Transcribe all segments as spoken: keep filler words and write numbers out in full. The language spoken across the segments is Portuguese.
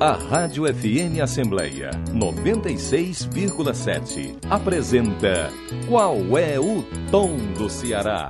A Rádio F M Assembleia noventa e seis vírgula sete apresenta Qual é o Tom do Ceará?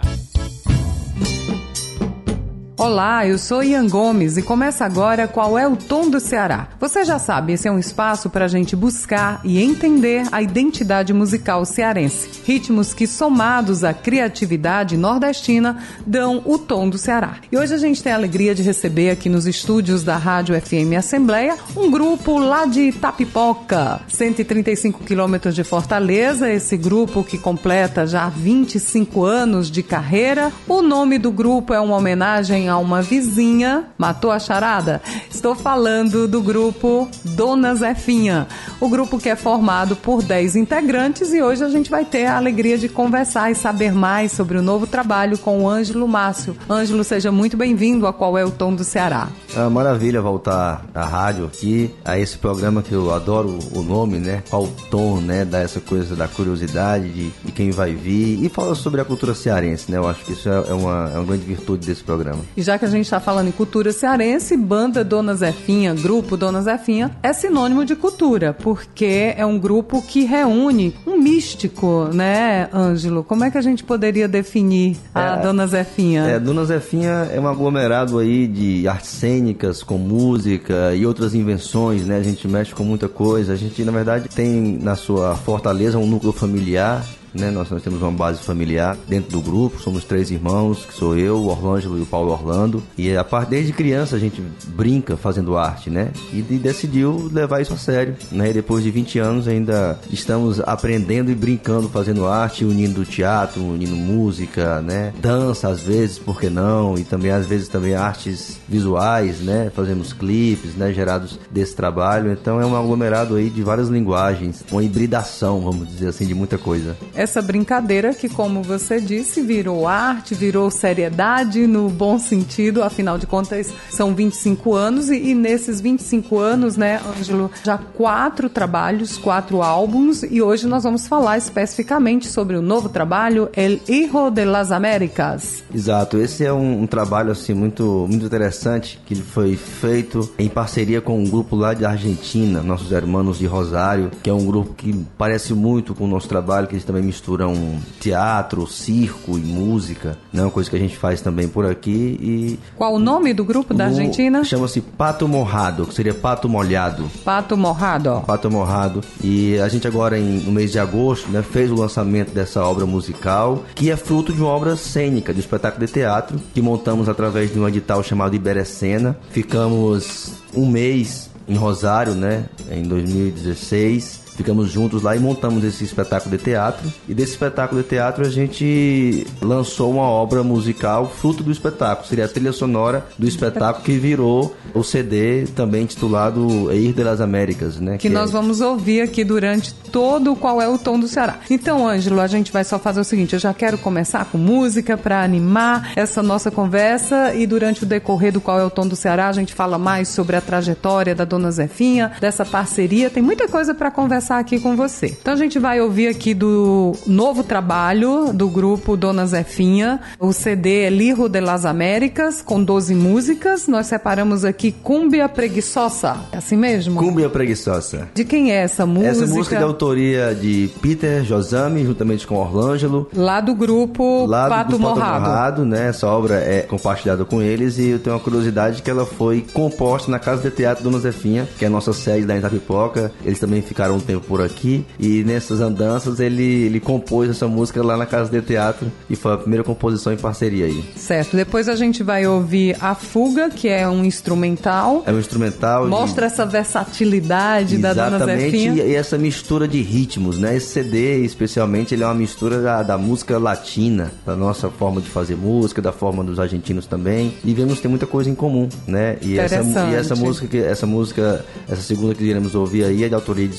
Olá, eu sou Ian Gomes e começa agora Qual é o Tom do Ceará. Você já sabe, esse é um espaço para a gente buscar e entender a identidade musical cearense. Ritmos que, somados à criatividade nordestina, dão o tom do Ceará. E hoje a gente tem a alegria de receber aqui nos estúdios da Rádio F M Assembleia um grupo lá de Itapipoca, cento e trinta e cinco quilômetros de Fortaleza. Esse grupo que completa já vinte e cinco anos de carreira. O nome do grupo é uma homenagem a uma vizinha. Matou a charada? Estou falando do grupo Dona Zefinha, o grupo que é formado por dez integrantes, e hoje a gente vai ter a alegria de conversar e saber mais sobre o novo trabalho com o Ângelo Márcio. Ângelo, seja muito bem-vindo a Qual é o Tom do Ceará. É uma maravilha voltar à rádio aqui, a esse programa que eu adoro o nome, né? Qual o tom, né? Dá essa coisa da curiosidade de, de quem vai vir e fala sobre a cultura cearense, né? Eu acho que isso é uma, é uma grande virtude desse programa. E já que a gente está falando em cultura cearense, banda Dona Zefinha, grupo Dona Zefinha, é sinônimo de cultura, porque é um grupo que reúne um místico, né, Ângelo? Como é que a gente poderia definir a é, Dona Zefinha? É, Dona Zefinha é um aglomerado aí de artes cênicas, com música e outras invenções, né? A gente mexe com muita coisa. A gente, na verdade, tem na sua fortaleza um núcleo familiar, né? Nós, nós temos uma base familiar dentro do grupo, somos três irmãos, que sou eu, o Orlângelo e o Paulo Orlando, e a parte desde criança a gente brinca fazendo arte, né? E, e decidiu levar isso a sério, né? E depois de vinte anos ainda estamos aprendendo e brincando, fazendo arte, unindo teatro, unindo música, né? Dança às vezes, por que não? E também às vezes também artes visuais, né? Fazemos clipes, né? Gerados desse trabalho, então é um aglomerado aí de várias linguagens, uma hibridação, vamos dizer assim, de muita coisa. Essa brincadeira que, como você disse, virou arte, virou seriedade no bom sentido, afinal de contas são vinte e cinco anos e, e nesses vinte e cinco anos, né, Ângelo, já quatro trabalhos, quatro álbuns, e hoje nós vamos falar especificamente sobre o novo trabalho El Hijo de las Américas. Exato, esse é um, um trabalho assim muito, muito interessante, que foi feito em parceria com um grupo lá de Argentina, nossos irmãos de Rosário, que é um grupo que parece muito com o nosso trabalho, que eles também misturam teatro, circo e música, né? Uma coisa que a gente faz também por aqui. E qual o nome do grupo da Argentina? Chama-se Pato Morrado, que seria Pato Molhado. Pato Morrado. Pato Morrado. E a gente agora, em, no mês de agosto, né, fez o lançamento dessa obra musical, que é fruto de uma obra cênica, de um espetáculo de teatro, que montamos através de um edital chamado Iberecena. Ficamos um mês em Rosário, né, em dois mil e dezesseis. Ficamos juntos lá e montamos esse espetáculo de teatro. E desse espetáculo de teatro a gente lançou uma obra musical fruto do espetáculo. Seria a trilha sonora do espetáculo que virou o C D também intitulado El Hijo de las Américas, né? Que, que nós é... vamos ouvir aqui durante todo o Qual é o Tom do Ceará. Então, Ângelo, a gente vai só fazer o seguinte, eu já quero começar com música para animar essa nossa conversa, e durante o decorrer do Qual é o Tom do Ceará a gente fala mais sobre a trajetória da Dona Zefinha, dessa parceria. Tem muita coisa para conversar aqui com você. Então a gente vai ouvir aqui do novo trabalho do grupo Dona Zefinha, o C D El Hijo de las Américas, com doze músicas. Nós separamos aqui Cumbia Preguiçosa, é assim mesmo? Cumbia Preguiçosa. De quem é essa música? Essa música é de autoria de Peter Josami, juntamente com Orlângelo. Lá do grupo lá Pato do, do Morrado. Pato Morrado, né? Essa obra é compartilhada com eles, e eu tenho uma curiosidade que ela foi composta na Casa de Teatro Dona Zefinha, que é a nossa sede da Itapipoca. Eles também ficaram um tempo por aqui, e nessas andanças ele, ele compôs essa música lá na Casa de Teatro, e foi a primeira composição em parceria aí. Certo, depois a gente vai ouvir A Fuga, que é um instrumental. É um instrumental. Mostra de... essa versatilidade da Dona Zefinha. Exatamente, e essa mistura de ritmos, né? Esse C D, especialmente, ele é uma mistura da, da música latina, da nossa forma de fazer música, da forma dos argentinos também, e vemos que tem muita coisa em comum, né? E essa, e essa música, essa música, essa segunda que iremos ouvir aí é de autoria de Samuel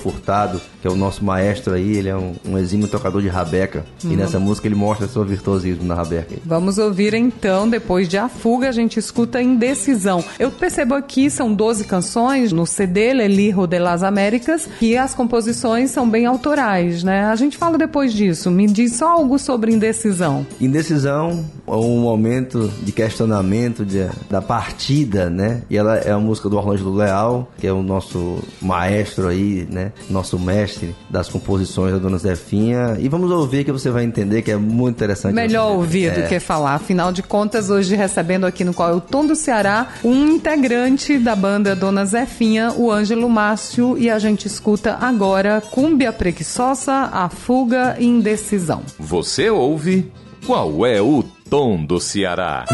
Furtado, que é o nosso maestro aí, ele é um, um exímio tocador de rabeca, uhum. e nessa música ele mostra seu virtuosismo na rabeca. Vamos ouvir então, depois de A Fuga, a gente escuta Indecisão. Eu percebo aqui, são doze canções no C D Lelirro de las Américas, e as composições são bem autorais, né? A gente fala depois disso. Me diz só algo sobre Indecisão. Indecisão é um momento de questionamento de, da partida, né? E ela é a música do Orlando Leal, que é o nosso maestro aí, né? Nosso mestre das composições da Dona Zefinha. E vamos ouvir que você vai entender que é muito interessante. Melhor ouvir é. do que falar. Afinal de contas, hoje recebendo aqui no Qual é o Tom do Ceará, um integrante da banda Dona Zefinha, o Ângelo Márcio, e a gente escuta agora Cúmbia Preguiçosa, A Fuga e Indecisão. Você ouve Qual é o Tom do Ceará?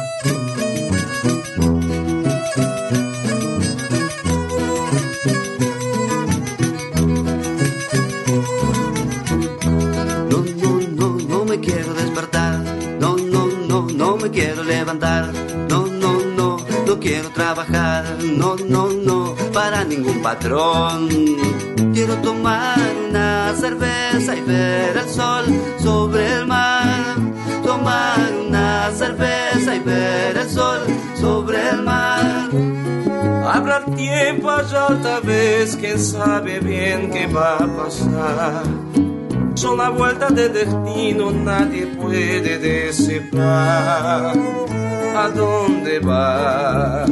Quiero levantar, no, no, no, no quiero trabajar, no, no, no, para ningún patrón. Quiero tomar una cerveza y ver el sol sobre el mar. Tomar una cerveza y ver el sol sobre el mar. Habrá tiempo allá otra vez, quién sabe bien qué va a pasar. Son la vuelta del destino, nadie puede descifrar a dónde va.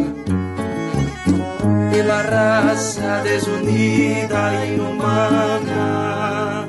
Y la raza desunida e inhumana.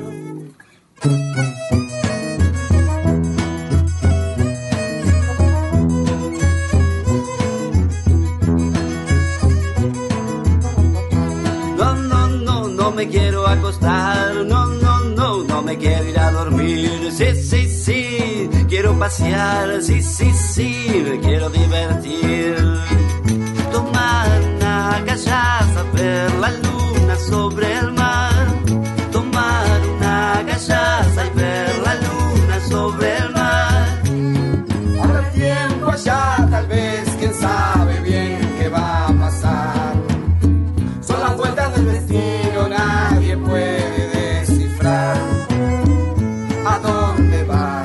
No, no, no, no me quiero acostar, no, no. No me quiero ir a dormir, sí, sí, sí, quiero pasear, sí, sí, sí, me quiero divertir. Tomar una cachaza, ver la luna sobre el mar. Tomar una cachaza y ver la luna sobre el mar. Habrá tiempo allá, tal vez, quién sabe bien qué va a pasar. Son las vueltas del destino, nadie puede descifrar a dónde va.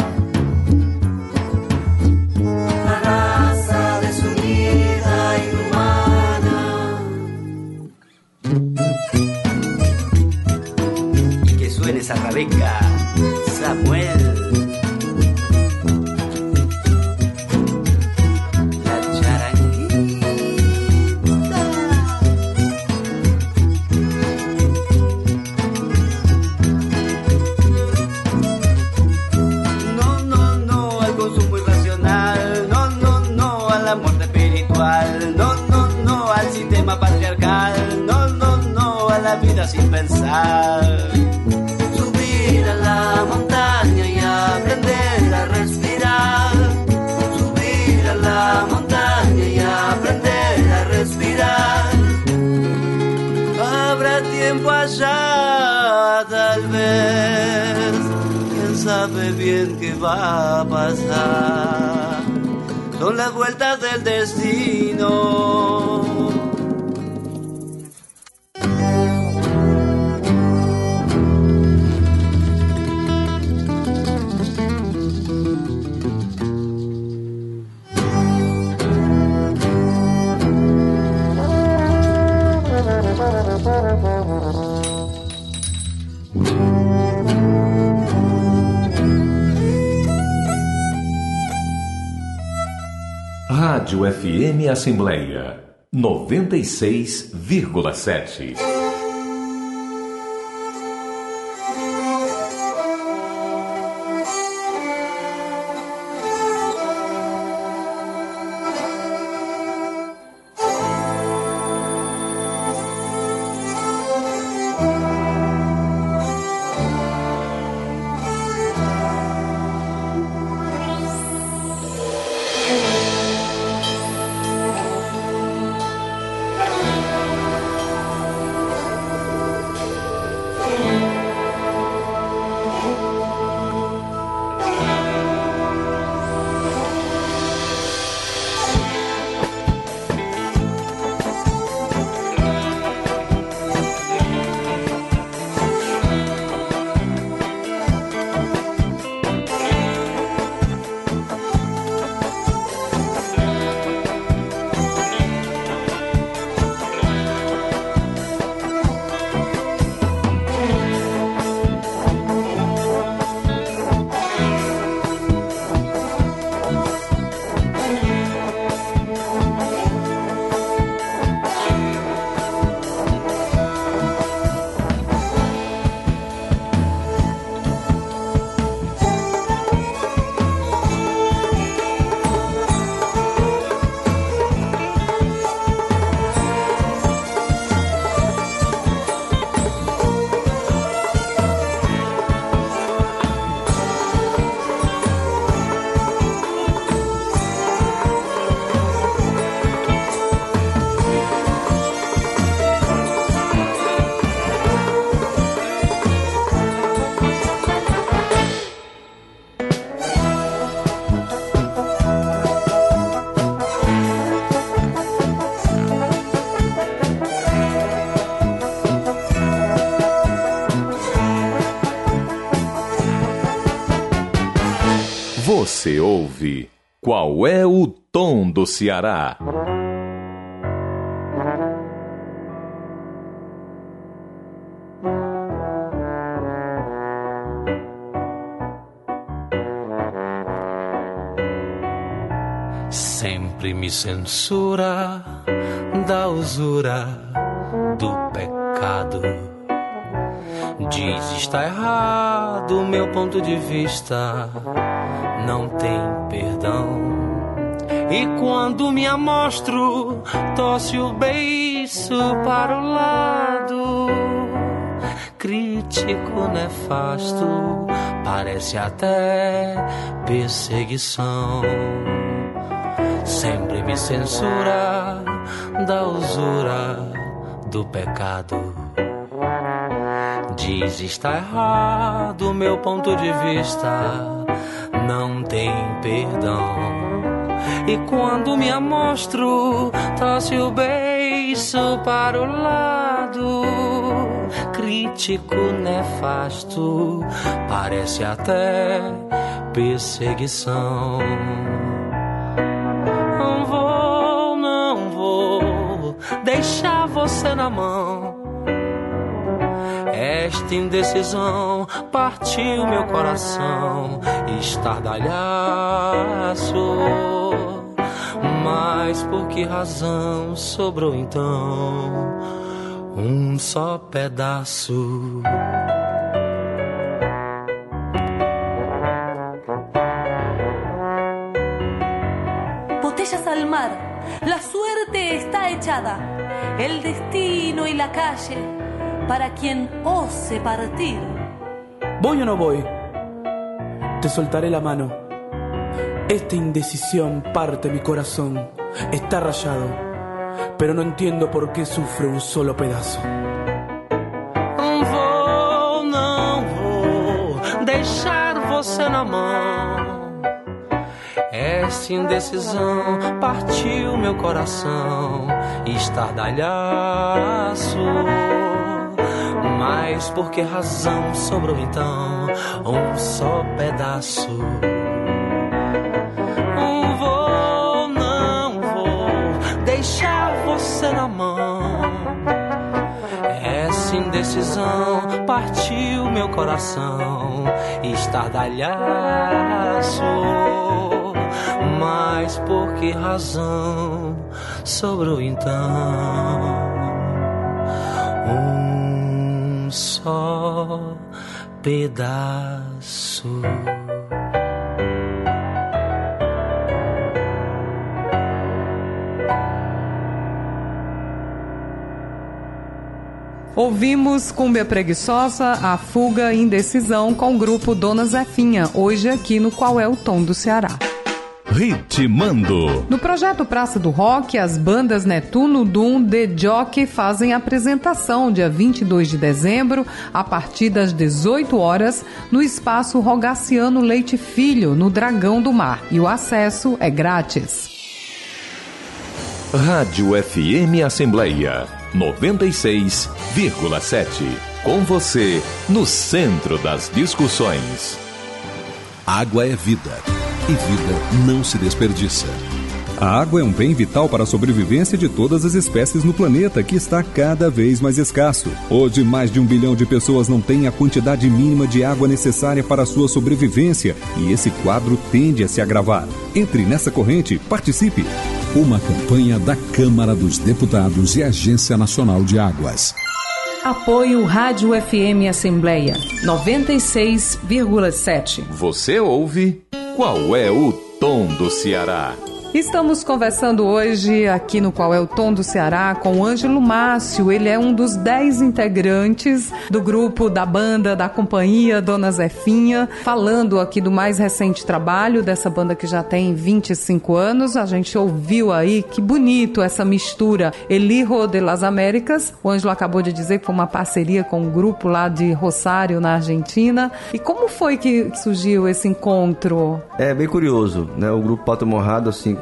La raza desunida y humana. Y que suene esa rabeca, Samuel. La charanguita. No, no, no al consumo irracional. No, no, no a la muerte espiritual. No, no, no al sistema patriarcal. No, no, no a la vida sin pensar. Subir a la montaña y aprender a respirar. Subir a la montaña y aprender a respirar. Habrá tiempo allá, tal vez. Quién sabe bien qué va a pasar. Son las vueltas del destino. Rádio F M Assembleia noventa e seis vírgula sete. Você ouve Qual é o Tom do Ceará? Sempre me censura da usura do pecado. Diz está errado, meu ponto de vista não tem perdão. E quando me amostro, torce o beiço para o lado. Crítico nefasto, parece até perseguição. Sempre me censura da usura do pecado. Diz está errado, meu ponto de vista não tem perdão. E quando me amostro, torce o beiço para o lado. Crítico nefasto, parece até perseguição. Não vou, não vou deixar você na mão. Esta indecisão partiu meu coração, estardalhaço. Mas por que razão sobrou então um só pedaço? Botellas al mar, la suerte está echada, el destino y la calle para quien ose partir. ¿Voy o no voy? Te soltaré la mano. Esta indecisión parte mi corazón. Está rayado, pero no entiendo por qué sufre un solo pedazo. Não vou, não vou deixar você na mão. Esta indecisão partiu meu coração, estardalhaço. Mas por que razão sobrou então um só pedaço? Não vou, não vou deixar você na mão. Essa indecisão partiu meu coração, estardalhaço. Mas por que razão sobrou então um só pedaço? Ouvimos Cúmbia Preguiçosa, A Fuga e Indecisão com o grupo Dona Zefinha, hoje aqui no Qual é o Tom do Ceará. Ritmando. No projeto Praça do Rock, as bandas Netuno, Doom, The Jockey fazem apresentação dia vinte e dois de dezembro, a partir das dezoito horas, no espaço Rogaciano Leite Filho, no Dragão do Mar. E o acesso é grátis. Rádio F M Assembleia noventa e seis vírgula sete. Com você, no centro das discussões. Água é vida. E vida não se desperdiça. A água é um bem vital para a sobrevivência de todas as espécies no planeta, que está cada vez mais escasso. Hoje, mais de um bilhão de pessoas não têm a quantidade mínima de água necessária para a sua sobrevivência, e esse quadro tende a se agravar. Entre nessa corrente, participe. Uma campanha da Câmara dos Deputados e Agência Nacional de Águas. Apoio Rádio F M Assembleia noventa e seis vírgula sete. Você ouve Qual é o Tom do Ceará? Estamos conversando hoje aqui no Qual é o Tom do Ceará com o Ângelo Márcio. Ele é um dos dez integrantes do grupo, da banda, da companhia Dona Zefinha, falando aqui do mais recente trabalho dessa banda que já tem vinte e cinco anos. A gente ouviu aí, que bonito essa mistura. El Hijo de las Américas, o Ângelo acabou de dizer que foi uma parceria com um grupo lá de Rosário, na Argentina. E como foi que surgiu esse encontro? É bem curioso, né? O grupo Pato Morrado, assim,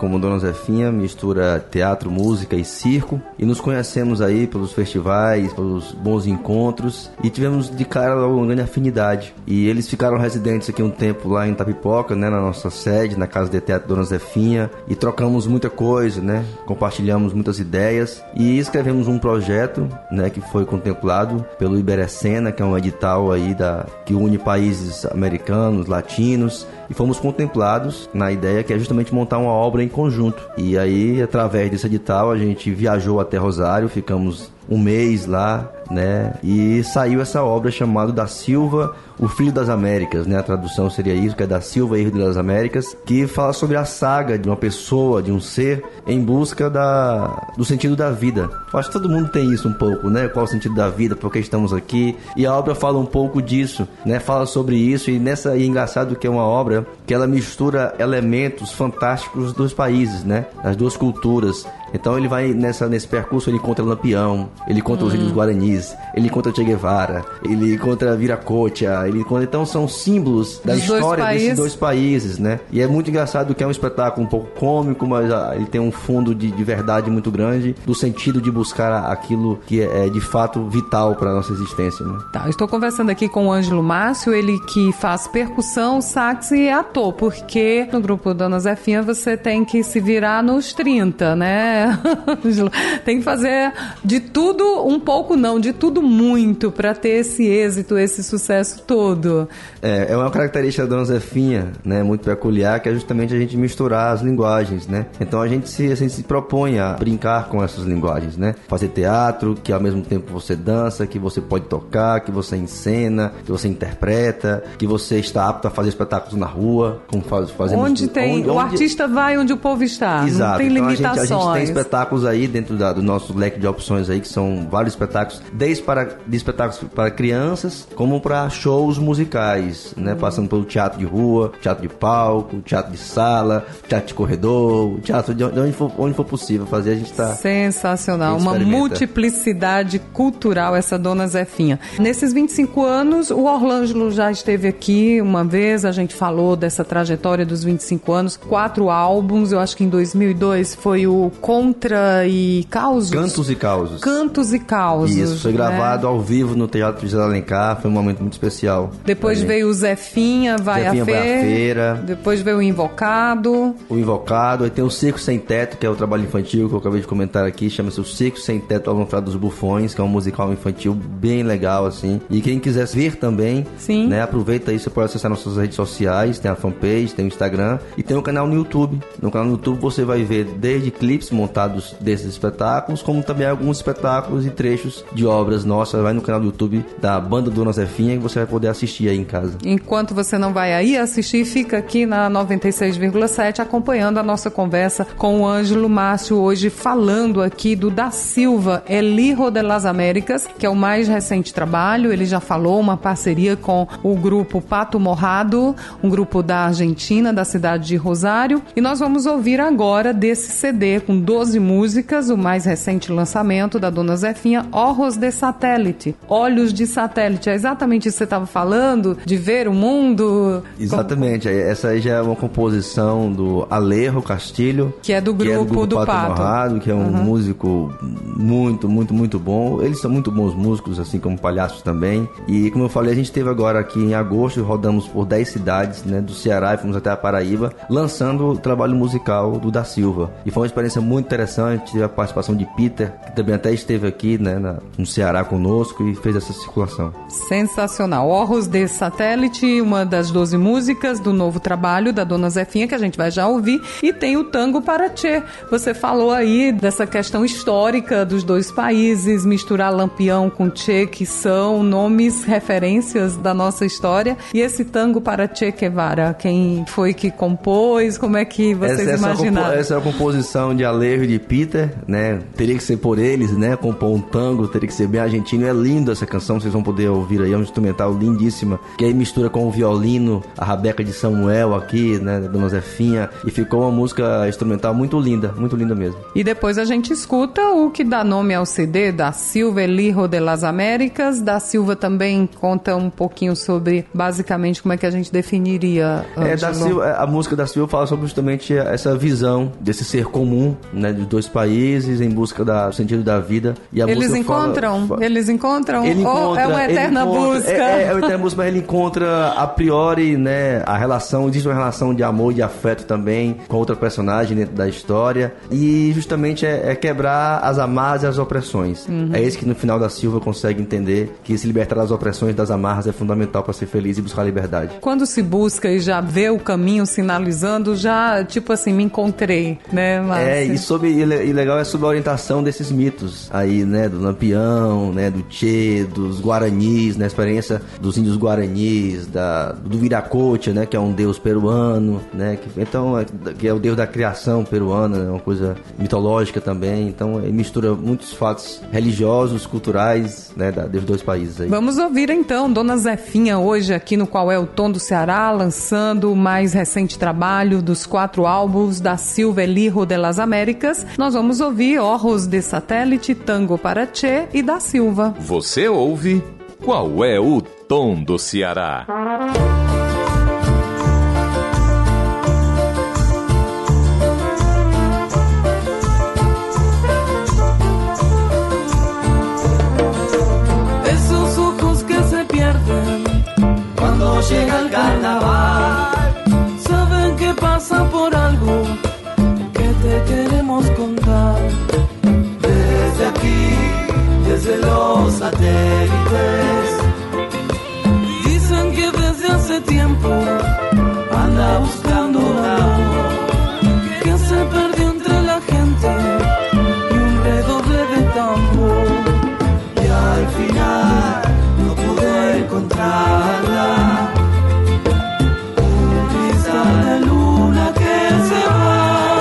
como Dona Zefinha, mistura teatro, música e circo, e nos conhecemos aí pelos festivais, pelos bons encontros, e tivemos de cara logo uma grande afinidade. E eles ficaram residentes aqui um tempo lá em Itapipoca, né, na nossa sede, na Casa de Teatro Dona Zefinha, e trocamos muita coisa, né, compartilhamos muitas ideias, e escrevemos um projeto, né, que foi contemplado pelo Iberecena, que é um edital aí da, que une países americanos, latinos, e fomos contemplados na ideia que é justamente montar uma obra em conjunto. E aí, através desse edital, a gente viajou até Rosário, ficamos um mês lá, né? E saiu essa obra chamada Da Silva, o Filho das Américas, né? A tradução seria isso, que é Da Silva, Filho das Américas, que fala sobre a saga de uma pessoa, de um ser, em busca da, do sentido da vida. Eu acho que todo mundo tem isso um pouco, né? Qual o sentido da vida, por que estamos aqui? E a obra fala um pouco disso, né? Fala sobre isso, e nessa, e é engraçado que é uma obra que ela mistura elementos fantásticos dos países, né? Das duas culturas. Então ele vai nessa, nesse percurso, ele encontra Lampião, ele encontra hum. os índios guaranis, ele encontra Che Guevara, ele encontra Viracocha, ele encontra... Então são símbolos da Dos história dois desses dois países, né? E é muito engraçado que é um espetáculo um pouco cômico, mas ah, ele tem um fundo de, de verdade muito grande, do sentido de buscar aquilo que é, é de fato vital para a nossa existência, né? Tá, eu estou conversando aqui com o Ângelo Márcio, ele que faz percussão, sax e é ator, porque no grupo Dona Zefinha você tem que se virar nos trinta, né? Tem que fazer de tudo um pouco, não, de tudo muito para ter esse êxito, esse sucesso todo. É, é uma característica da Dona Zefinha, né, muito peculiar, que é justamente a gente misturar as linguagens, né? Então a gente se, a gente se propõe a brincar com essas linguagens, né? Fazer teatro, que ao mesmo tempo você dança, que você pode tocar, que você encena, que você interpreta, que você está apto a fazer espetáculos na rua, como faz, fazemos... Onde tem, onde, o onde... artista vai onde o povo está. Exato. Não tem então, limitações. A gente, a gente tem espetáculos aí dentro da, do nosso leque de opções aí, que são vários espetáculos, desde para, de espetáculos para crianças, como para shows musicais, né? Uhum. Passando pelo teatro de rua, teatro de palco, teatro de sala, teatro de corredor, teatro de onde for, onde for possível fazer, a gente está... Sensacional, uma multiplicidade cultural essa Dona Zefinha. Nesses vinte e cinco anos, o Orlângelo já esteve aqui uma vez, a gente falou dessa trajetória dos vinte e cinco anos, quatro álbuns, eu acho que em dois mil e dois foi o Contra e Causos? Cantos e Causos. Cantos e Causos. Isso, foi gravado, né, ao vivo no Teatro José Alencar, foi um momento muito especial. Depois veio o Zefinha, vai, Zefinha a, vai à feira. Depois veio o Invocado. O Invocado, aí tem o Circo Sem Teto, que é o trabalho infantil que eu acabei de comentar aqui, chama-se o Circo Sem Teto ao Almofrado dos Bufões, que é um musical infantil bem legal, assim. E quem quiser ver também, Sim. né, aproveita aí, você pode acessar nossas redes sociais, tem a fanpage, tem o Instagram e tem o canal no YouTube. No canal no YouTube você vai ver desde clipes montados desses espetáculos, como também alguns espetáculos e trechos de obras nossas. Vai no canal do YouTube da Banda Dona Zefinha, que você vai poder assistir aí em casa. Enquanto você não vai aí assistir, fica aqui na noventa e seis vírgula sete acompanhando a nossa conversa com o Ângelo Márcio, hoje falando aqui do Da Silva, El Hijo de las Américas, que é o mais recente trabalho. Ele já falou, uma parceria com o grupo Pato Morrado, um grupo da Argentina, da cidade de Rosário. E nós vamos ouvir agora desse C D com doze músicas, o mais recente lançamento da Dona Zefinha, Ojos de Satélite, Olhos de Satélite. É exatamente isso que você estava falando, de ver o mundo. Exatamente, essa aí já é uma composição do Alejo Castilho, que é do grupo, que é do, grupo do Pato, Pato Morrado, que é um uhum. músico muito, muito, muito bom. Eles são muito bons músicos, assim como palhaços também. E como eu falei, a gente esteve agora aqui em agosto, rodamos por dez cidades, né, do Ceará, e fomos até a Paraíba, lançando o trabalho musical do Da Silva. E foi uma experiência muito interessante, tive a participação de Peter, que também até esteve aqui, né, na, no Ceará conosco e fez essa circulação. Sensacional. Ojos de Satélite, uma das doze músicas do novo trabalho da Dona Zefinha, que a gente vai já ouvir, e tem o Tango para Che. Você falou aí dessa questão histórica dos dois países, misturar Lampião com Che, que são nomes, referências da nossa história, e esse Tango para Che Guevara, quem foi que compôs, como é que vocês essa, imaginaram? Essa é a composição de Alejo e de Peter, né? Teria que ser por eles, né? né, compor um tango, teria que ser bem argentino. É lindo essa canção, vocês vão poder ouvir aí, é um instrumental lindíssima, que aí mistura com o violino, a Rabeca de Samuel aqui, né, da Dona Zefinha, e ficou uma música instrumental muito linda, muito linda mesmo. E depois a gente escuta o que dá nome ao C D, da Silva El Hijo de las Américas. Da Silva também conta um pouquinho sobre, basicamente, como é que a gente definiria, Ângelo. É, da Silva, a música da Silva fala sobre justamente essa visão desse ser comum, né, de dois países em busca da, do sentido da vida. E a eles música encontram? Fala, eles encontram? ele Ou encontra, é uma eterna busca? É, é, é uma eterna busca, mas ele encontra a priori, né, a relação, existe uma relação de amor e de afeto também com outra personagem dentro da história, e justamente é, é quebrar as amarras e as opressões. Uhum. É esse que no final da Silva consegue entender que se libertar das opressões, das amarras é fundamental para ser feliz e buscar a liberdade. Quando se busca e já vê o caminho sinalizando, já, tipo assim, me encontrei, né, Márcia? É, e, sobre, e legal é sobre a orientação desses mitos aí, né, do Lampião, né, do Tchê, dos Guaranis, né, a experiência dos índios Guaranis, da, do Viracocha, né, que é um deus peruano, né, que, então, é, que é o deus da criação peruana, né, uma coisa mitológica também, então ele mistura muitos fatos religiosos, culturais, né, da, dos dois países aí. Vamos ouvir então Dona Zefinha hoje aqui no Qual é o Tom do Ceará, lançando o mais recente trabalho dos quatro álbuns da Silva El Hijo de las Américas. Nós vamos ouvir Ojos de Satélite, Tango para Tchê e da Silva. Você ouve Qual é o Tom do Ceará? Esos ojos que se pierden cuando llega el carnaval, saben que pasa por algo que te queremos contar. Desde aquí, desde los satélites, dicen que desde hace tiempo anda buscando un amor que se perdió entre la gente y un redoble de tambor. Y al final no pude encontrarla. Un cristal de luna que se va.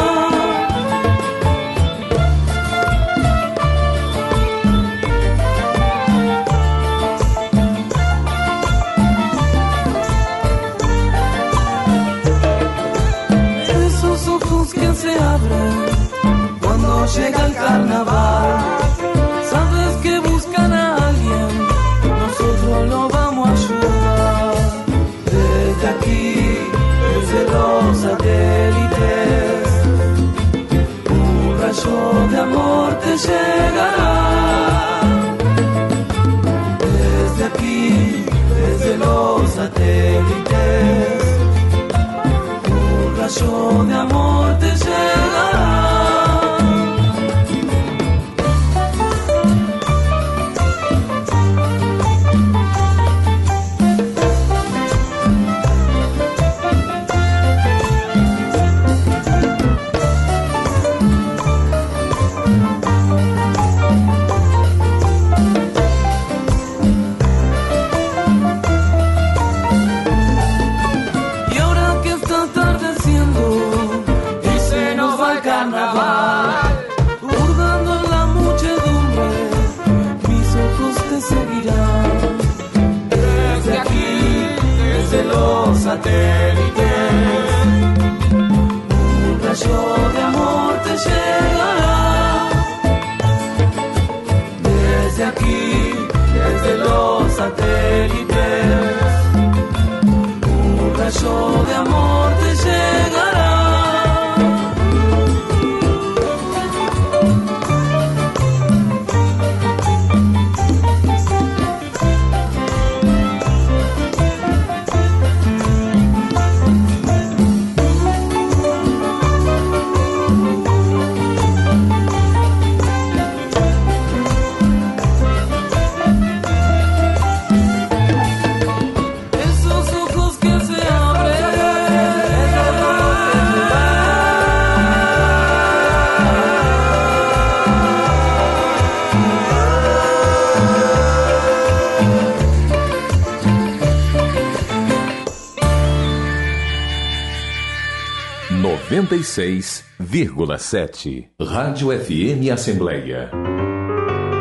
Esos ojos que se abren Cuando llega el carnaval, sabes que buscan a alguien, nosotros lo vamos a ayudar. desde aquí, desde los satélites, un rayo de amor te llegará. Desde aquí, desde los satélites, un rayo de amor te llegará. Y ahora que está atardeciendo Y se nos va el carnaval, hurgando en la muchedumbre, mis ojos te seguirán. desde aquí, desde los satélites, un rayo de amor te llegará. Desde aquí, desde los satélites, un rayo de amor te llegará. Esos ojos que se abren noventa e seis vírgula sete Rádio F M Assembleia.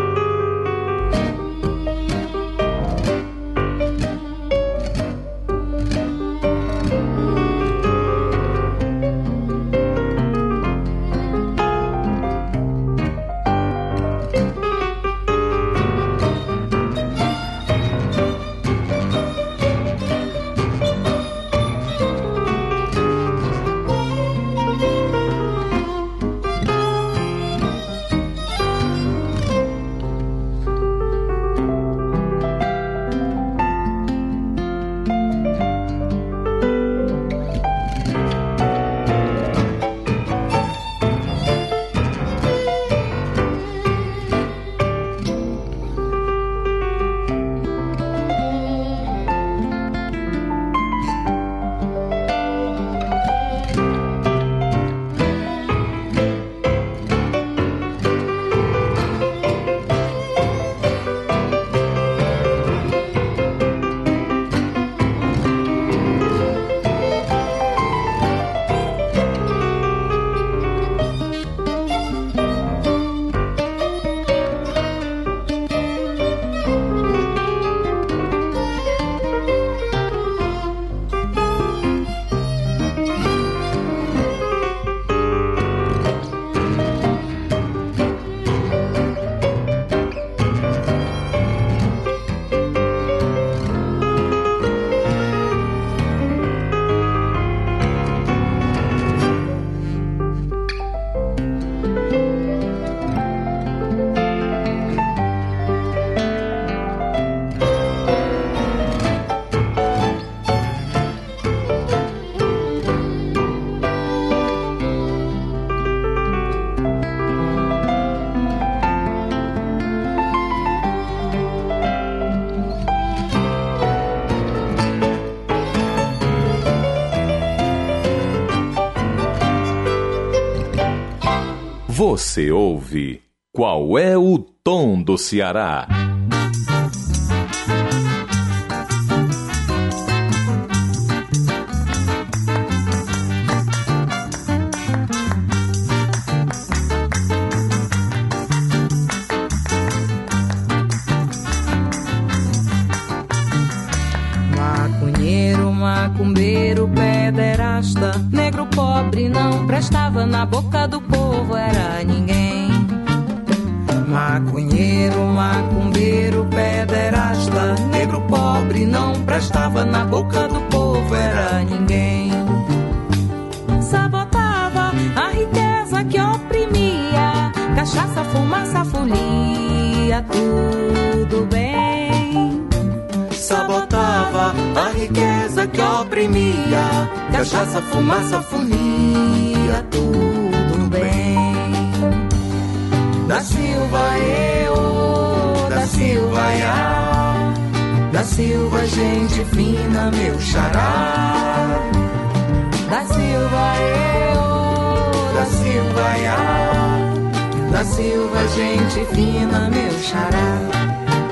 Você ouve Qual é o Tom do Ceará? Macunheiro, macumbeiro, pederasta, negro pobre não prestava, na boca do povo era ninguém. Macunheiro, macumbeiro, pederasta, negro pobre não prestava, na boca do povo era ninguém. Sabotava a riqueza que oprimia, cachaça, fumaça, folia, tudo bem. Sabotava a riqueza que oprimia, cachaça, fumaça, folia, tudo bem. Da Silva eu, da Silva ia, da Silva gente fina, meu xará. Da Silva eu, da Silva ia, da Silva gente fina, meu xará.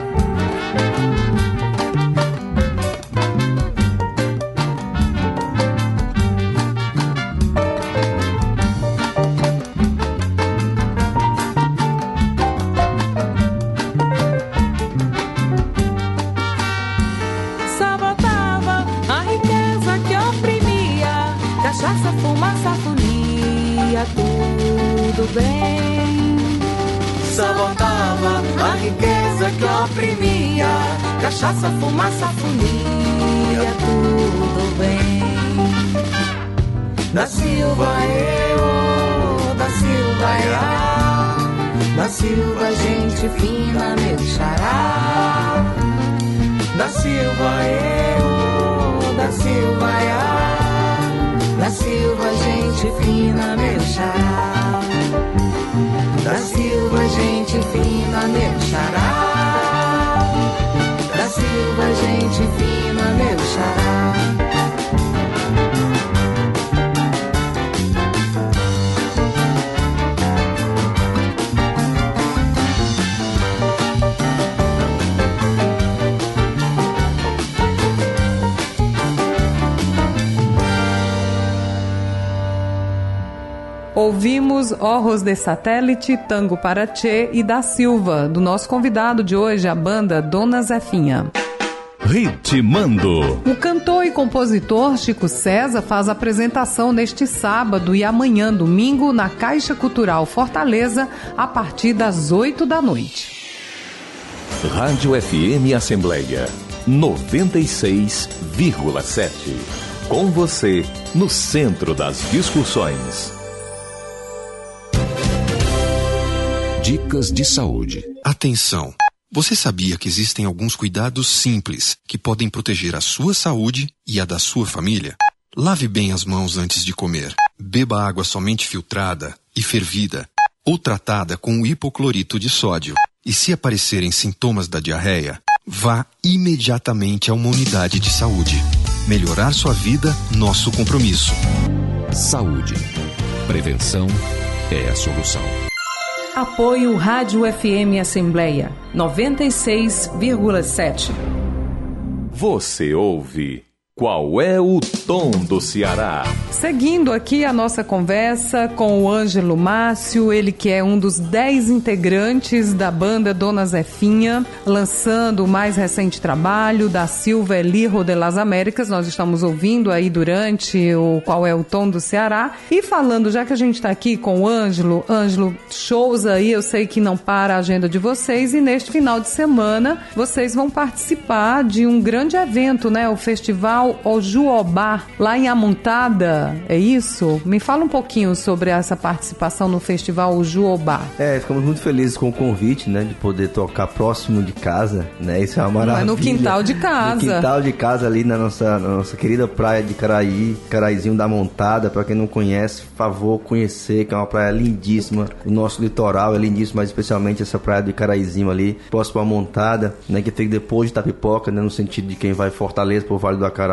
Sabotava a riqueza que oprimia, cachaça, fumaça, folia, tudo bem. Da Silva eu, da Silva eu, da Silva gente fina, meu xará. Da Silva eu, da Silva eu, da Silva gente fina, meu xará. Da Silva gente fina, meu xará. Da Silva gente fina, meu xará. Ouvimos Horros de Satélite, Tango para Tchê e Da Silva, do nosso convidado de hoje, a banda Dona Zefinha. Ritmando. O cantor e compositor Chico César faz apresentação neste sábado e amanhã, domingo, na Caixa Cultural Fortaleza, a partir das oito da noite. Rádio F M Assembleia noventa e seis vírgula sete. Com você, no centro das discussões. Dicas de saúde. Atenção! Você sabia que existem alguns cuidados simples que podem proteger a sua saúde e a da sua família? Lave bem as mãos antes de comer. Beba água somente filtrada e fervida ou tratada com o hipoclorito de sódio. E se aparecerem sintomas da diarreia, vá imediatamente a uma unidade de saúde. Melhorar sua vida, nosso compromisso. Saúde. Prevenção é a solução. Apoio Rádio F M Assembleia noventa e seis vírgula sete. Você ouve Qual é o Tom do Ceará? Seguindo aqui a nossa conversa com o Ângelo Márcio, ele que é um dos dez integrantes da banda Dona Zefinha, lançando o mais recente trabalho da Silva Elirro de las Américas. Nós estamos ouvindo aí durante o Qual é o Tom do Ceará. E falando, já que a gente está aqui com o Ângelo, Ângelo, shows aí, eu sei que não para a agenda de vocês, e neste final de semana vocês vão participar de um grande evento, né? O Festival Ojuobá, lá em Amontada, é isso? Me fala um pouquinho sobre essa participação no Festival Ojuobá. É, ficamos muito felizes com o convite, né, de poder tocar próximo de casa, né, isso é uma maravilha. Não é no quintal de casa. No quintal de casa, ali na nossa, na nossa querida praia de Caraí, Caraizinho da Montada. Pra quem não conhece, por favor, conhecer, que é uma praia lindíssima. O nosso litoral é lindíssimo, mas especialmente essa praia de Caraizinho ali, próximo à Montada, né, que fica depois de Itapipoca, né, no sentido de quem vai Fortaleza pro Vale do Acaraú.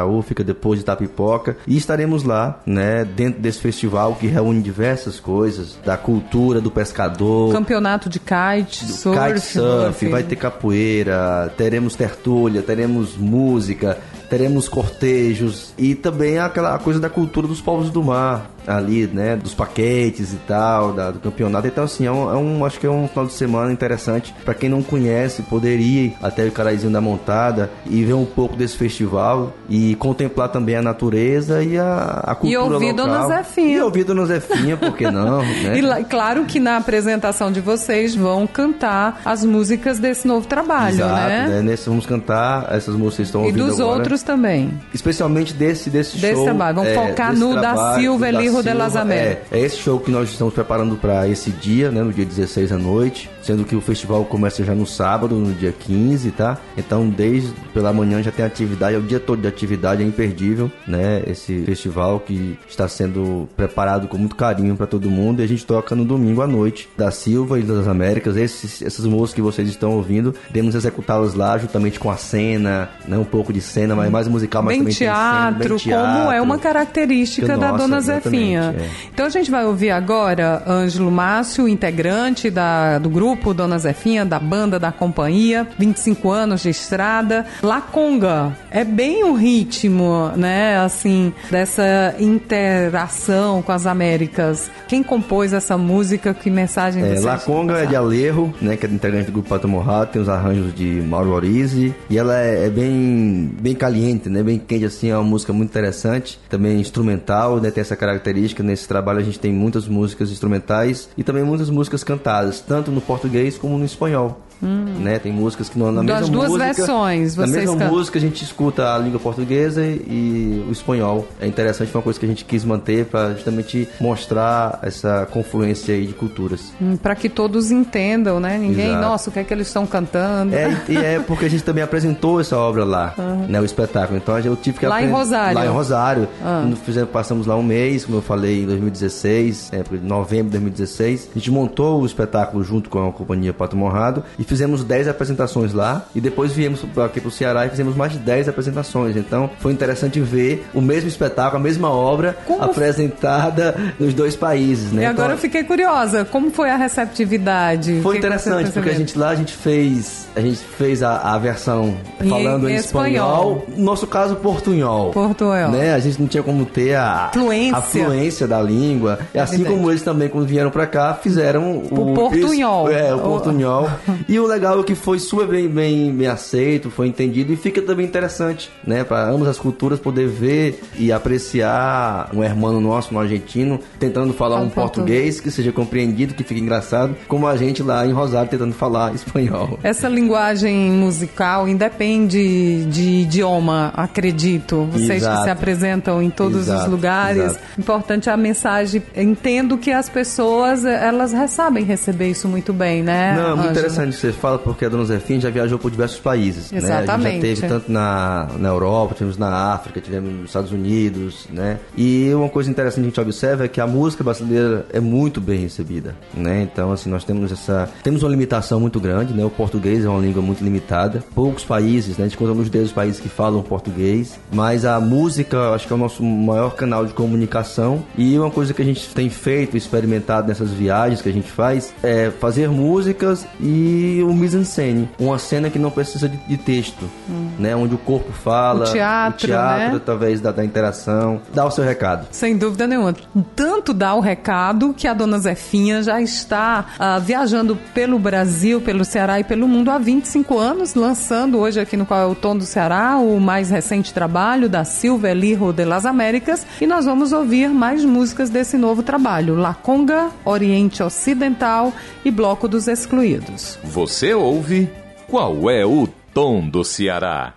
Grajaú, fica depois de Itapipoca. E estaremos lá, né, dentro desse festival que reúne diversas coisas, da cultura do pescador. Campeonato de kite, surf. Kite surf, vai ter capoeira, teremos tertúlia, teremos música, teremos cortejos e também aquela coisa da cultura dos povos do mar ali, né, dos paquetes e tal, da, do campeonato. Então assim, é um, é um, acho que é um final de semana interessante para quem não conhece, poderia ir até o Caraizinho da Montada e ver um pouco desse festival e contemplar também a natureza e a, a cultura local. E ouvir Dona Zefinha. E ouvir Dona Zefinha, por que não, né? E lá, claro que na apresentação de vocês vão cantar as músicas desse novo trabalho, Exato, né? né? Nesse vamos cantar essas músicas que estão ouvindo agora. E dos agora. Outros também. Especialmente desse, desse, desse show. trabalho. Vamos é, focar no trabalho, da Silva Elirro de las Américas. É, é esse show que nós estamos preparando para esse dia, né? No dia dezesseis à noite. Sendo que o festival começa já no sábado, no dia quinze, tá? Então, desde pela manhã já tem atividade, é o dia todo de atividade, é imperdível, né? Esse festival que está sendo preparado com muito carinho para todo mundo. E a gente toca no domingo à noite, da Silva e das Américas. Esses, essas músicas que vocês estão ouvindo, devemos executá-las lá, juntamente com a cena, né? Um pouco de cena, mas mais musical, mas bem também teatro, tem cena, bem teatro, como é uma característica que, da nossa, Dona Zefinha. é. Então a gente vai ouvir agora Ângelo Márcio, integrante da, do grupo Dona Zefinha, da banda, da companhia, vinte e cinco anos de estrada. La Conga é bem o ritmo, né, assim, dessa interação com as Américas. Quem compôs essa música, que mensagem é, vocês La Conga é de Alejo, né, que é integrante do grupo Pato Morrado, tem os arranjos de Mauro Orizzi, e ela é, é bem, bem caliente, né, bem quente, assim, é uma música muito interessante, também instrumental, né, tem essa característica. Nesse trabalho a gente tem muitas músicas instrumentais e também muitas músicas cantadas, tanto no português como no espanhol. Hum. Né? Tem músicas que não, na das mesma duas música, versões vocês na mesma cantam. música a gente escuta a língua portuguesa e, e o espanhol. É interessante, foi uma coisa que a gente quis manter para justamente mostrar essa confluência aí de culturas. Hum, para que todos entendam, né? Ninguém, Exato. Nossa, o que é que eles estão cantando? É, e é porque a gente também apresentou essa obra lá, uhum. né? O espetáculo. Então eu tive que lá aprend... em Rosário. Lá em Rosário. Uhum. Fizemos, passamos lá um mês, como eu falei, em dois mil e dezesseis, é, novembro de dois mil e dezesseis. A gente montou o espetáculo junto com a companhia Pato Morrado e fizemos dez apresentações lá, e depois viemos aqui pro Ceará e fizemos mais de dez apresentações. Então foi interessante ver o mesmo espetáculo, a mesma obra como apresentada nos dois países, né? E agora então, eu fiquei curiosa, como foi a receptividade? Foi que interessante, que porque a gente lá a gente fez a gente fez a, a versão falando em, em espanhol, no nosso caso portunhol. Portunhol. Né? A gente não tinha como ter a fluência, a fluência da língua. E assim Evidente. Como eles também, quando vieram pra cá, fizeram o, o portunhol. É, o portunhol. E o legal é que foi super bem, bem, bem aceito, foi entendido e fica também interessante, né? Para ambas as culturas poder ver e apreciar um hermano nosso, um argentino, tentando falar um português que seja compreendido, que fique engraçado, como a gente lá em Rosário tentando falar espanhol. Essa linguagem musical independe de idioma, acredito. Vocês exato. Que se apresentam em todos exato, os lugares. Exato. Importante a mensagem. Entendo que as pessoas, elas sabem receber isso muito bem, né? Não, é muito Ângelo? interessante que você fala, porque a Dona Zefinha já viajou por diversos países. Exatamente. Né? A gente já teve tanto na, na Europa, tivemos na África, tivemos nos Estados Unidos, né? E uma coisa interessante que a gente observa é que a música brasileira é muito bem recebida, né? Então, assim, nós temos essa... Temos uma limitação muito grande, né? O português é uma língua muito limitada. Poucos países, né? A gente conta nos dedos os países que falam português, mas a música, acho que é o nosso maior canal de comunicação. E uma coisa que a gente tem feito, experimentado nessas viagens que a gente faz, é fazer músicas e o mise-en-scène, uma cena que não precisa de, de texto, hum. né? Onde o corpo fala, o teatro, o teatro né? através da, da interação, dá o seu recado. Sem dúvida nenhuma. Tanto dá o recado que a Dona Zefinha já está uh, viajando pelo Brasil, pelo Ceará e pelo mundo há vinte e cinco anos, lançando hoje aqui no Qual é o Tom do Ceará o mais recente trabalho da Silva Elirro de las Américas, e nós vamos ouvir mais músicas desse novo trabalho: La Conga, Oriente Ocidental e Bloco dos Excluídos. Você ouve Qual é o Tom do Ceará?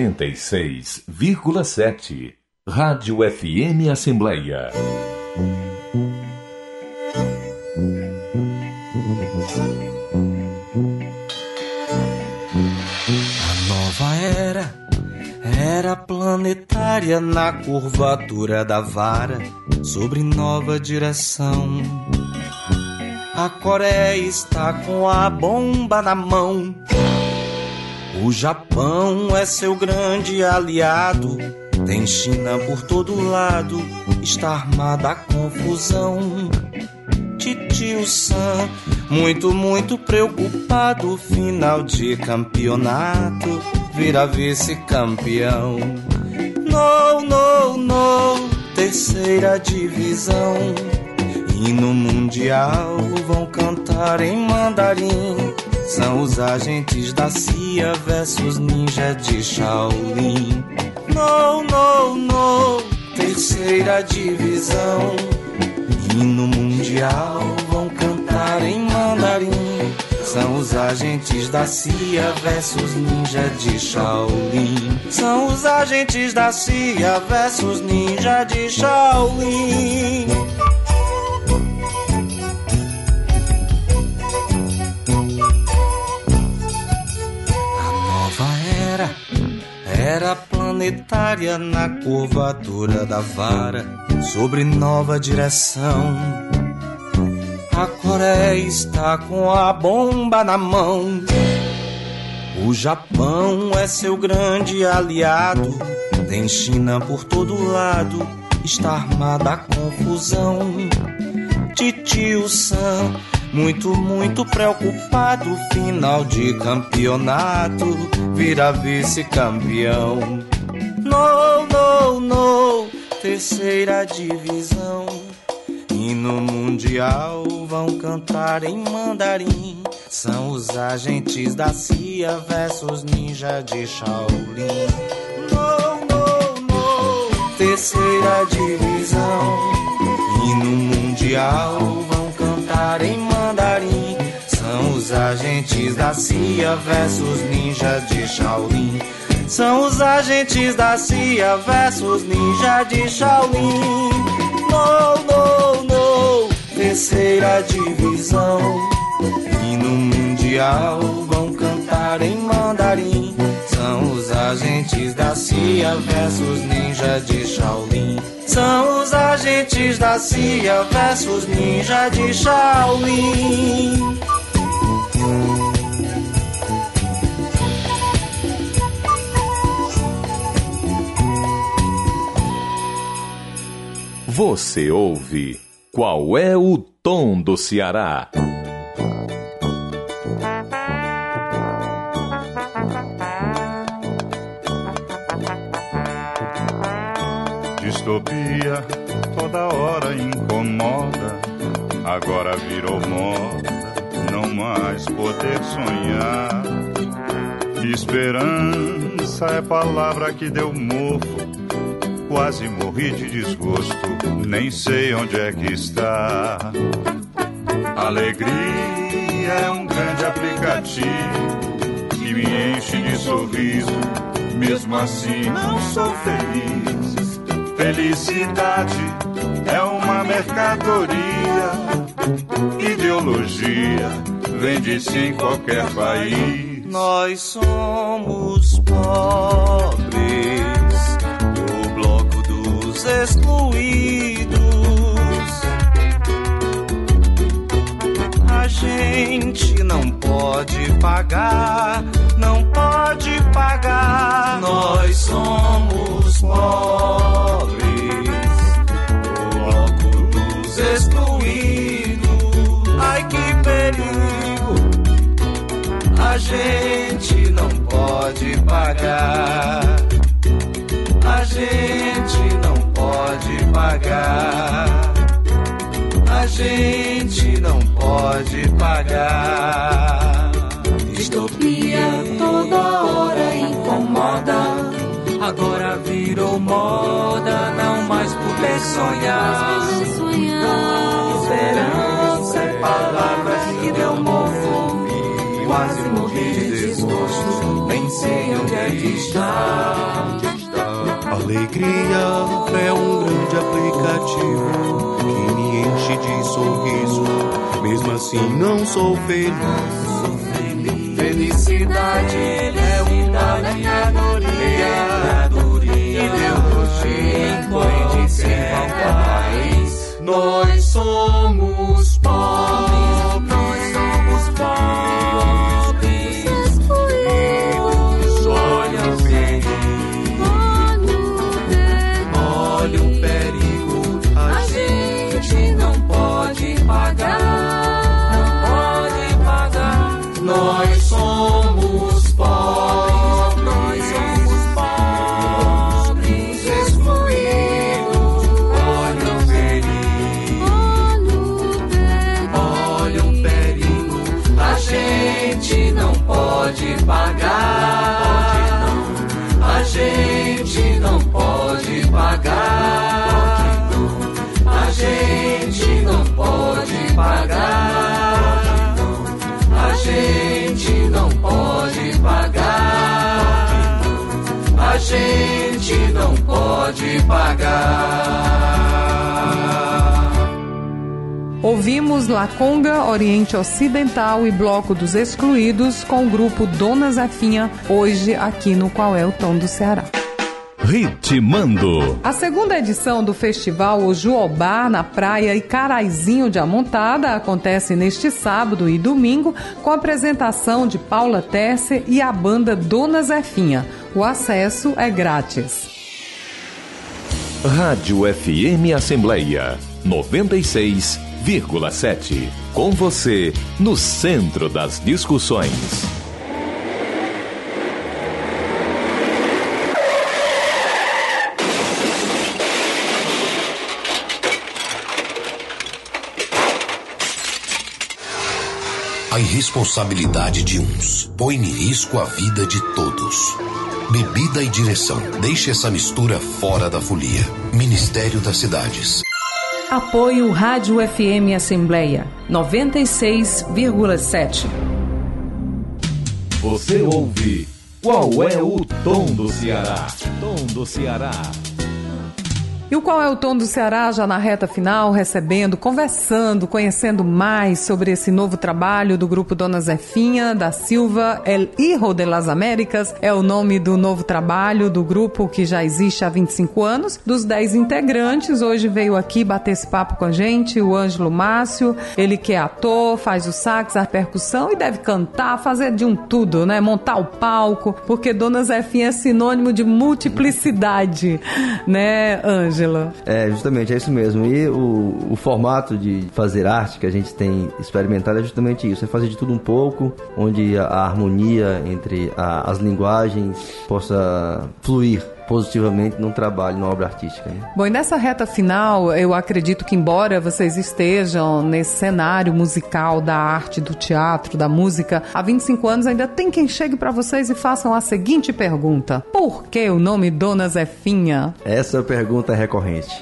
noventa e seis vírgula sete. Rádio F M Assembleia. A nova era, era planetária na curvatura da vara, sobre nova direção. A Coreia está com a bomba na mão. O Japão é seu grande aliado. Tem China por todo lado, está armada a confusão. Titio Sam, muito, muito preocupado. Final de campeonato, vira vice-campeão. No, no, no, terceira divisão. E no Mundial vão cantar em mandarim. São os agentes da C I A versus ninja de Shaolin. No, no, no, terceira divisão. E no Mundial vão cantar em mandarim. São os agentes da C I A versus ninja de Shaolin. São os agentes da C I A versus ninja de Shaolin. Era planetária na curvatura da vara, sobre nova direção. A Coreia está com a bomba na mão. O Japão é seu grande aliado. Tem China por todo lado, está armada a confusão. Titio Sam, muito, muito preocupado. Final de campeonato, vira vice-campeão. No, no, no, terceira divisão. E no Mundial vão cantar em mandarim. São os agentes da C I A versus ninja de Shaolin. No, no, no, terceira divisão. E no Mundial vão cantar em mandarim. São os agentes da C I A versus ninja de Shaolin. São os agentes da C I A versus ninja de Shaolin. No, no, no, terceira divisão. E no Mundial vão cantar em mandarim. São os agentes da C I A versus ninja de Shaolin. São os agentes da C I A versus ninja de Shaolin. Você ouve Qual é o Tom do Ceará? Distopia toda hora incomoda, agora virou moda, não mais poder sonhar. Esperança é palavra que deu mofo, quase morri de desgosto, nem sei onde é que está. Alegria é um grande aplicativo que me enche de sorriso, mesmo assim não sou feliz. Felicidade é uma mercadoria, ideologia vende-se em qualquer país. Nós somos pobres, excluídos. A gente não pode pagar, não pode pagar. Nós somos pobres, o bloco dos excluídos. Ai, que perigo, a gente não pode pagar. A gente não pode pagar. A gente não pode pagar. Distopia toda hora incomoda, agora virou moda, não mais poder sonhar. Esperança é palavra que deu mofo, quase morri de desgosto, nem sei onde é que está. Alegria é um grande aplicativo que me enche de sorriso, mesmo assim não sou feliz. Felicidade é uma mercadoria, ideologia impõe de ser paz. Nós somos pobres, nós somos pobres, excluídos. Olha o perigo, olha o perigo, a gente não pode pagar, não pode pagar. Nós somos pobres, nós somos pobres, excluídos. Olha o perigo, olha o perigo, a gente não pode pagar, a gente não pode pagar, a gente não pode pagar, a gente não pode pagar, a gente não pode pagar. Ouvimos La Conga, Oriente Ocidental e Bloco dos Excluídos com o grupo Dona Zefinha, hoje aqui no Qual é o Tom do Ceará. Ritmando. A segunda edição do festival Ojuobá na praia Icaraizinho de Amontada acontece neste sábado e domingo com a apresentação de Paula Terce e a banda Dona Zefinha. O acesso é grátis. Rádio F M Assembleia noventa e seis vírgula sete. Com você no centro das discussões. A irresponsabilidade de uns põe em risco a vida de todos. Bebida e direção. Deixe essa mistura fora da folia. Ministério das Cidades. Apoio Rádio F M Assembleia noventa e seis vírgula sete. Você ouve Qual é o Tom do Ceará? Tom do Ceará. E o Qual é o Tom do Ceará já na reta final, recebendo, conversando, conhecendo mais sobre esse novo trabalho do grupo Dona Zefinha da Silva, El Hijo de las Américas, é o nome do novo trabalho do grupo que já existe há vinte e cinco anos, dos dez integrantes. Hoje veio aqui bater esse papo com a gente o Ângelo Márcio, ele que é ator, faz o sax, a percussão e deve cantar, fazer de um tudo, né? Montar o palco, porque Dona Zefinha é sinônimo de multiplicidade, né, Ângelo? É, justamente, é isso mesmo. E o, o formato de fazer arte que a gente tem experimentado é justamente isso, é fazer de tudo um pouco, onde a, a harmonia entre a, as linguagens possa fluir positivamente num trabalho, numa obra artística. Né? Bom, e nessa reta final, eu acredito que embora vocês estejam nesse cenário musical da arte, do teatro, da música, há vinte e cinco anos ainda tem quem chegue para vocês e façam a seguinte pergunta: por que o nome Dona Zefinha? Essa pergunta é recorrente.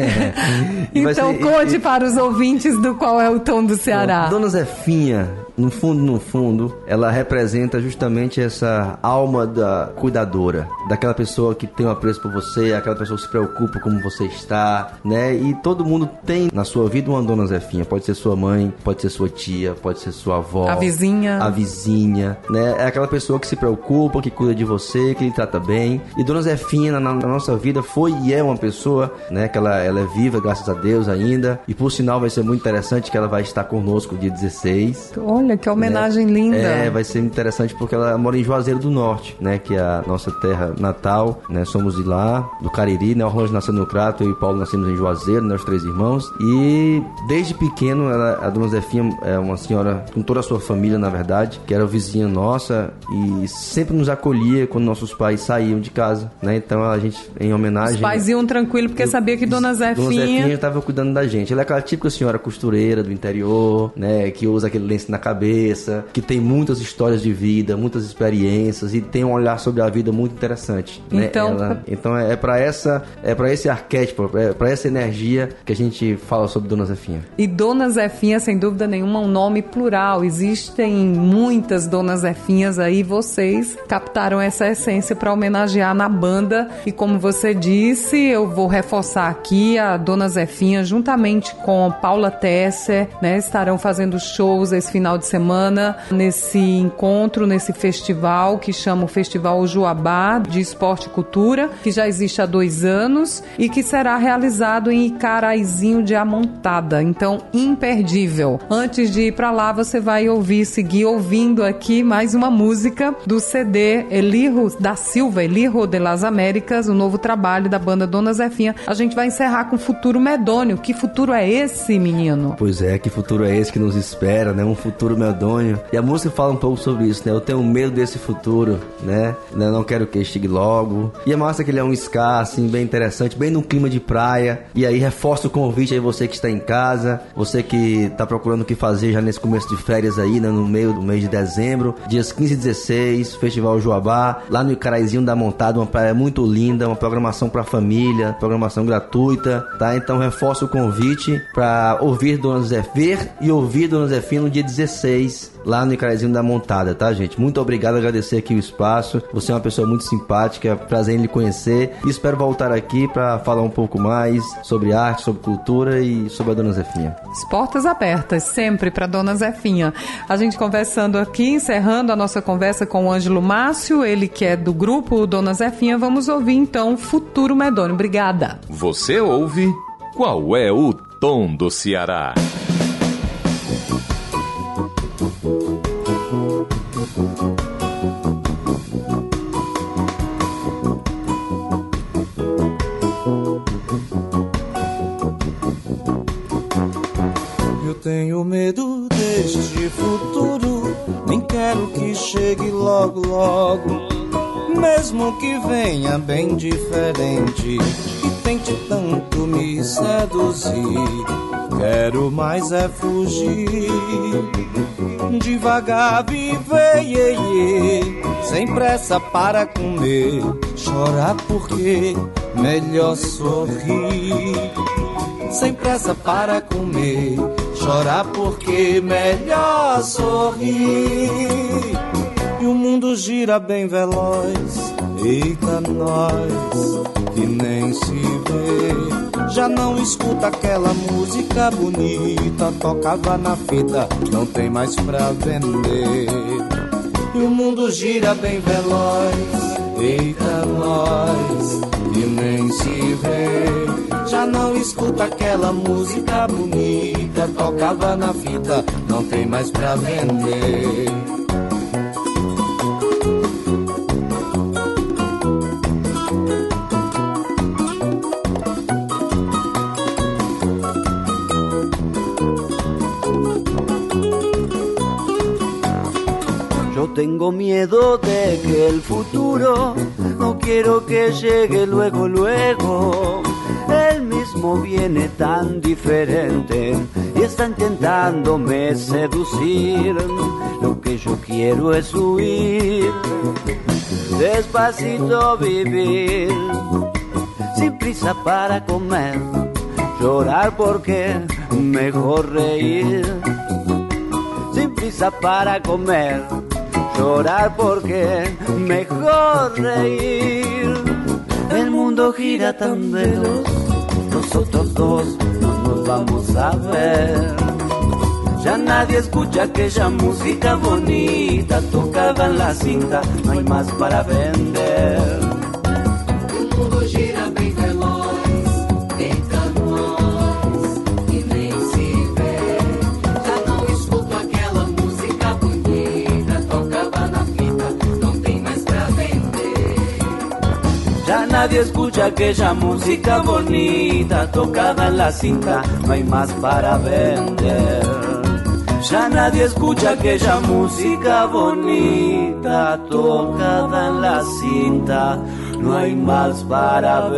Então ser, conte e, para os ouvintes do Qual é o Tom do Ceará. Bom, Dona Zefinha, no fundo, no fundo, ela representa justamente essa alma da cuidadora, daquela pessoa que tem um apreço por você, aquela pessoa que se preocupa como você está, né? E todo mundo tem na sua vida uma Dona Zefinha. Pode ser sua mãe, pode ser sua tia, pode ser sua avó, a vizinha, a vizinha, né? É aquela pessoa que se preocupa, que cuida de você, que lhe trata bem. E Dona Zefinha na, na nossa vida foi e é uma pessoa, né? Que ela, ela é viva, graças a Deus ainda. E por sinal vai ser muito interessante que ela vai estar conosco dia dezesseis. Olha que homenagem, né? Linda. É, vai ser interessante porque ela mora em Juazeiro do Norte, né? Que é a nossa terra natal, né? Somos de lá, do Cariri, né? Orlando nasceu no Crato, eu e Paulo nascemos em Juazeiro, né? Os três irmãos. E desde pequeno, ela, a Dona Zefinha é uma senhora com toda a sua família, na verdade, que era vizinha nossa e sempre nos acolhia quando nossos pais saíam de casa, né? Então a gente, em homenagem... Os pais iam tranquilo porque eu, sabia que Dona Zefinha... Dona Zefinha estava cuidando da gente. Ela é aquela típica senhora costureira do interior, né? Que usa aquele lenço na cabeça, cabeça, que tem muitas histórias de vida, muitas experiências e tem um olhar sobre a vida muito interessante. Então, né? Ela, então é, é para essa, é para esse arquétipo, é para essa energia que a gente fala sobre Dona Zefinha. E Dona Zefinha, sem dúvida nenhuma, é um nome plural. Existem muitas Donas Zefinhas aí. Vocês captaram essa essência para homenagear na banda. E como você disse, eu vou reforçar aqui, a Dona Zefinha, juntamente com Paula Tesser, né, estarão fazendo shows esse final de semana nesse encontro, nesse festival que chama o Festival Juabá de Esporte e Cultura, que já existe há dois anos e que será realizado em Icaraizinho de Amontada. Então, imperdível. Antes de ir para lá, você vai ouvir, seguir ouvindo aqui mais uma música do C D Elirro da Silva, Elirro de las Américas, o novo trabalho da banda Dona Zefinha. A gente vai encerrar com Futuro Medonho. Que futuro é esse, menino? Pois é, que futuro é esse que nos espera, né? Um futuro medonho. E a música fala um pouco sobre isso, né? Eu tenho medo desse futuro, né? Eu não quero que ele chegue logo. E é massa que ele é um ska, assim, bem interessante, bem num clima de praia. E aí reforça o convite aí, você que está em casa, você que tá procurando o que fazer já nesse começo de férias aí, né? No meio do mês de dezembro, dias quinze e dezesseis, Festival Juabá, lá no Icaraizinho da Montada, uma praia muito linda, uma programação pra família, programação gratuita, tá? Então reforça o convite pra ouvir Dona Zé, ver e ouvir Dona Zefinha no dia dezesseis, lá no Icaraizinho da Montada, tá, gente? Muito obrigado, agradecer aqui o espaço. Você é uma pessoa muito simpática, prazer em lhe conhecer. E espero voltar aqui para falar um pouco mais sobre arte, sobre cultura e sobre a Dona Zefinha. As portas abertas, sempre para Dona Zefinha. A gente conversando aqui, encerrando a nossa conversa com o Ângelo Márcio, ele que é do grupo Dona Zefinha. Vamos ouvir então Futuro Medonho. Obrigada. Você ouve Qual é o Tom do Ceará? Eu tenho medo deste futuro, nem quero que chegue logo, logo. Mesmo que venha bem diferente e tente tanto me seduzir, quero mais é fugir. Devagar viver, iê, iê, sem pressa para comer, chorar porque melhor sorrir. Sem pressa para comer, chorar porque melhor sorrir. E o mundo gira bem veloz, eita nós, que nem se vê. Já não escuta aquela música bonita, tocava na fita, não tem mais pra vender. E o mundo gira bem veloz, eita nós, que nem se vê. Já não escuta aquela música bonita, tocava na fita, não tem mais pra vender. Yo tengo miedo de que el futuro no quiero que llegue luego, luego. Él mismo viene tan diferente y está intentándome seducir. Lo que yo quiero es huir, despacito vivir, sin prisa para comer, llorar porque mejor reír. Sin prisa para comer, llorar porque mejor reír. El mundo gira tan veloz, nosotros dos no nos vamos a ver. Ya nadie escucha aquella música bonita, tocada en la cinta, no hay más para vender. El mundo gira bem veloz, eita nós, e nem se vê. Já não escuto aquela música bonita, tocava na fita, não tem mais pra vender. Ya nadie escucha aquella música bonita, tocada en la cinta, no hay más para vender. Ya nadie escucha aquella música bonita, tocada en la cinta, no hay más para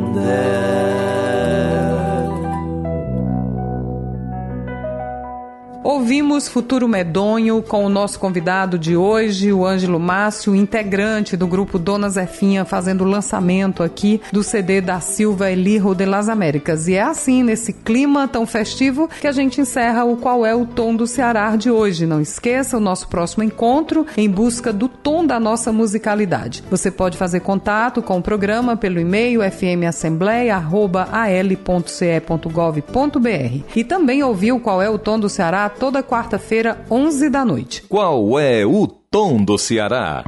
vender. Ouvimos Futuro Medonho com o nosso convidado de hoje, o Ângelo Márcio, integrante do grupo Dona Zefinha, fazendo o lançamento aqui do C D da Silva Elirro de las Américas. E é assim, nesse clima tão festivo, que a gente encerra o Qual é o Tom do Ceará de hoje. Não esqueça o nosso próximo encontro em busca do tom da nossa musicalidade. Você pode fazer contato com o programa pelo e-mail f m assembleia arroba a l ponto c e ponto gov ponto b r e também ouvir o Qual é o Tom do Ceará toda quarta-feira, onze da noite. Qual é o Tom do Ceará?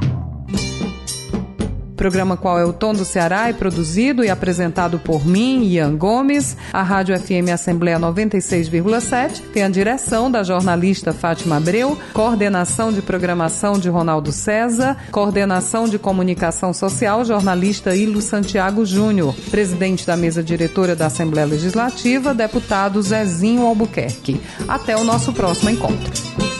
O programa Qual é o Tom do Ceará é produzido e apresentado por mim, Ian Gomes. A Rádio F M Assembleia noventa e seis vírgula sete tem a direção da jornalista Fátima Abreu, coordenação de programação de Ronaldo César, coordenação de comunicação social, jornalista Ilo Santiago Júnior, presidente da mesa diretora da Assembleia Legislativa, deputado Zezinho Albuquerque. Até o nosso próximo encontro.